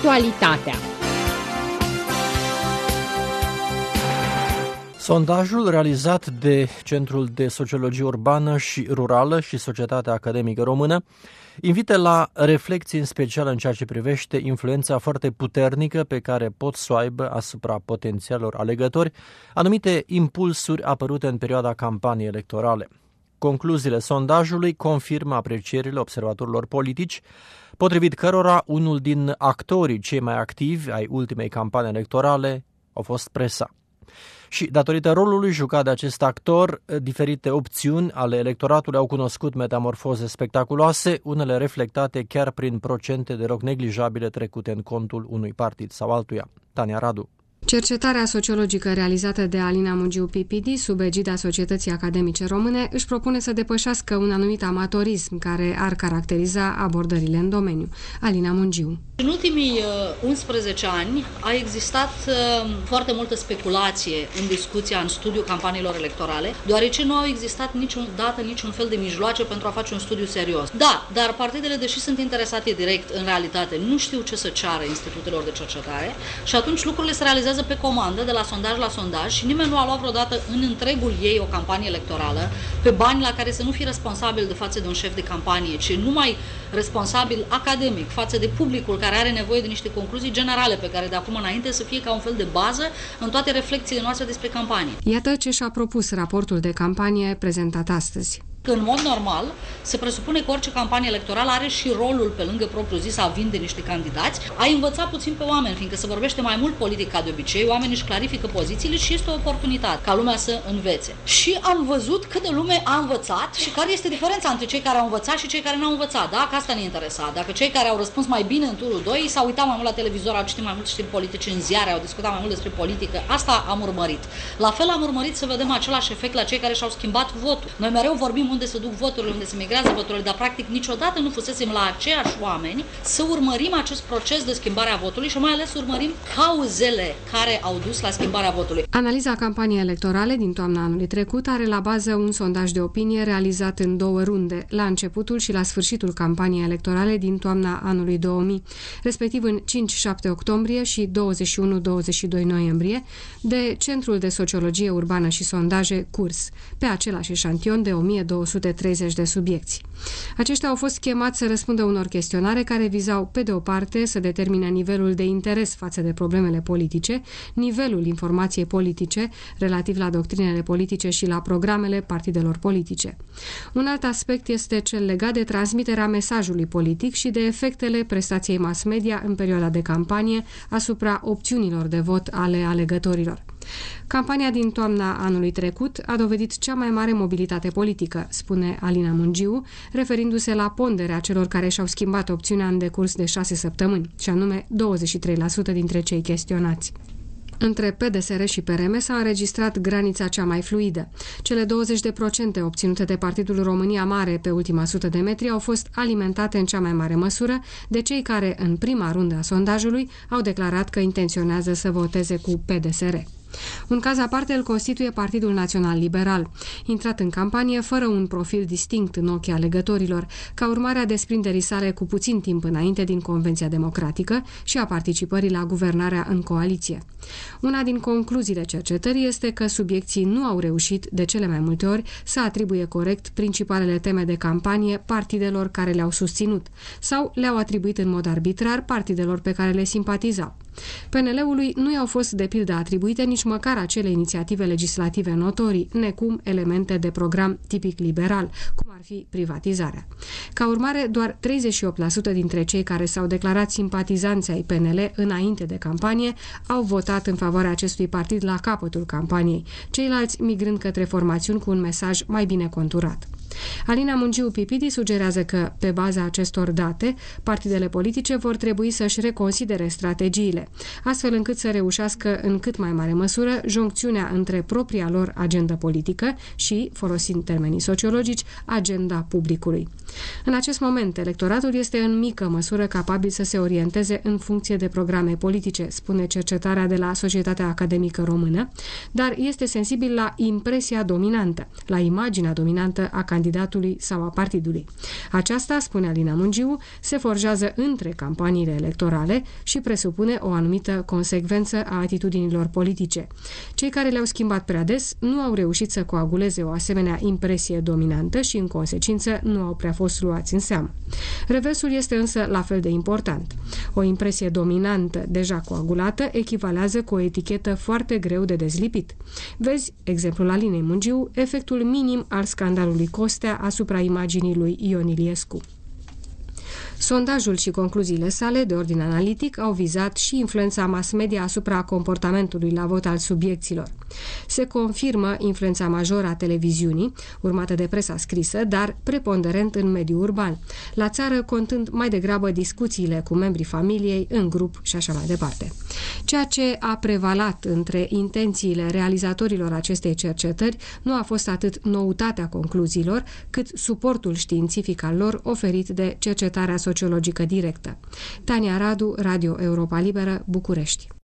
Actualitatea. Sondajul realizat de Centrul de Sociologie Urbană și Rurală și Societatea Academică Română invită la reflexii, în special în ceea ce privește influența foarte puternică pe care pot să o aibă asupra potențialilor alegători anumite impulsuri apărute în perioada campaniei electorale. Concluziile sondajului confirmă aprecierile observatorilor politici, potrivit cărora unul din actorii cei mai activi ai ultimei campanii electorale au fost presa. Și datorită rolului jucat de acest actor, diferite opțiuni ale electoratului au cunoscut metamorfoze spectaculoase, unele reflectate chiar prin procente de loc neglijabile trecute în contul unui partid sau altuia. Tania Radu. Cercetarea sociologică realizată de Alina Mungiu PPD sub egida Societății Academice Române își propune să depășească un anumit amatorism care ar caracteriza abordările în domeniu. Alina Mungiu. În ultimii 11 ani a existat foarte multă speculație în discuția, în studiul campaniilor electorale, deoarece nu au existat niciodată niciun fel de mijloace pentru a face un studiu serios. Da, dar partidele, deși sunt interesate direct, în realitate nu știu ce să ceară institutelor de cercetare și atunci lucrurile se realizează pe comandă, de la sondaj la sondaj și nimeni nu a luat vreodată în întregul ei o campanie electorală pe bani la care să nu fie responsabil de față de un șef de campanie, ci numai responsabil academic față de publicul care are nevoie de niște concluzii generale pe care de acum înainte să fie ca un fel de bază în toate reflexiile noastre despre campanie. Iată ce și-a propus raportul de campanie prezentat astăzi. Că în mod normal se presupune că orice campanie electorală are și rolul, pe lângă propriu-zis, a vinde niște candidați, a învăța puțin pe oameni, fiindcă se vorbește mai mult politic ca de obicei, oamenii își clarifică pozițiile și este o oportunitate ca lumea să învețe. Și am văzut cât de lume a învățat și care este diferența între cei care au învățat și cei care nu au învățat. Da? Că asta ne interesa. Dacă cei care au răspuns mai bine în turul 2 s-au uitat mai mult la televizor, au citit mai mult știri politice în ziare, au discutat mai mult despre politică, asta am urmărit. La fel am urmărit să vedem același efect la cei care și-au schimbat votul. Noi mereu vorbim unde se duc voturile, unde se migrează voturile, dar practic niciodată nu fusesem la aceiași oameni să urmărim acest proces de schimbare a votului și mai ales urmărim cauzele care au dus la schimbarea votului. Analiza campaniei electorale din toamna anului trecut are la bază un sondaj de opinie realizat în 2 runde, la începutul și la sfârșitul campaniei electorale din toamna anului 2000, respectiv în 5-7 octombrie și 21-22 noiembrie, de Centrul de Sociologie Urbană și Sondaje CURS, pe același eșantion de 1230 de subiecți. Aceștia au fost chemați să răspundă unor chestionare care vizau, pe de o parte, să determine nivelul de interes față de problemele politice, nivelul informației politice relativ la doctrinele politice și la programele partidelor politice. Un alt aspect este cel legat de transmiterea mesajului politic și de efectele prestației mass media în perioada de campanie asupra opțiunilor de vot ale alegătorilor. Campania din toamna anului trecut a dovedit cea mai mare mobilitate politică, spune Alina Mungiu, referindu-se la ponderea celor care și-au schimbat opțiunea în decurs de 6 săptămâni, și anume 23% dintre cei chestionați. Între PDSR și PRM s-a înregistrat granița cea mai fluidă. Cele 20% obținute de Partidul România Mare pe ultima 100 de metri au fost alimentate în cea mai mare măsură de cei care, în prima rundă a sondajului, au declarat că intenționează să voteze cu PDSR. Un caz aparte îl constituie Partidul Național Liberal, intrat în campanie fără un profil distinct în ochii alegătorilor, ca urmare a desprinderii sale cu puțin timp înainte din Convenția Democratică și a participării la guvernarea în coaliție. Una din concluziile cercetării este că subiecții nu au reușit, de cele mai multe ori, să atribuie corect principalele teme de campanie partidelor care le-au susținut sau le-au atribuit în mod arbitrar partidelor pe care le simpatizau. PNL-ului nu i-au fost de pildă atribuite nici măcar acele inițiative legislative notorii, necum elemente de program tipic liberal, cum ar fi privatizarea. Ca urmare, doar 38% dintre cei care s-au declarat simpatizanți ai PNL înainte de campanie au votat în favoarea acestui partid la capătul campaniei, ceilalți migrând către formațiuni cu un mesaj mai bine conturat. Alina Mungiu PPD sugerează că, pe baza acestor date, partidele politice vor trebui să-și reconsidere strategiile, astfel încât să reușească în cât mai mare măsură joncțiunea între propria lor agendă politică și, folosind termenii sociologici, agenda publicului. În acest moment, electoratul este în mică măsură capabil să se orienteze în funcție de programe politice, spune cercetarea de la Societatea Academică Română, dar este sensibil la impresia dominantă, la imaginea dominantă a candidatului sau a partidului. Aceasta, spune Alina Mungiu, se forjează între campaniile electorale și presupune o anumită consecvență a atitudinilor politice. Cei care le-au schimbat prea des nu au reușit să coaguleze o asemenea impresie dominantă și, în consecință, nu au prea fost luați în seamă. Reversul este însă la fel de important. O impresie dominantă deja coagulată echivalează cu o etichetă foarte greu de dezlipit. Vezi, exemplul Alinei Mungiu, efectul minim al scandalului Costea asupra imaginii lui Ion Iliescu. Sondajul și concluziile sale, de ordin analitic, au vizat și influența mass media asupra comportamentului la vot al subiecților. Se confirmă influența majoră a televiziunii, urmată de presa scrisă, dar preponderent în mediul urban, la țară contând mai degrabă discuțiile cu membrii familiei, în grup și așa mai departe. Ceea ce a prevalat între intențiile realizatorilor acestei cercetări nu a fost atât noutatea concluziilor, cât suportul științific al lor oferit de cercetarea sociologică directă. Tania Radu, Radio Europa Liberă, București.